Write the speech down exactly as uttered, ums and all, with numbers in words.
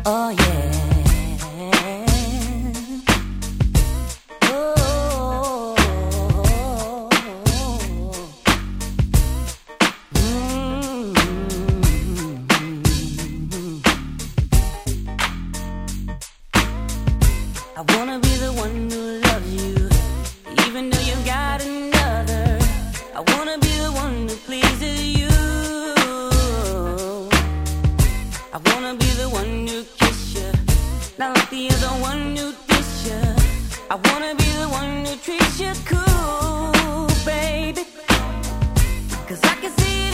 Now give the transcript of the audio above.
Oh yeah. Oh. Mm-hmm. I wanna be the one who loves you, even though you got another. I wanna be the one who pleases you. I wanna be the one who kiss you, not like the other one who diss you. I wanna be the one who treats you cool, baby, 'cause I can see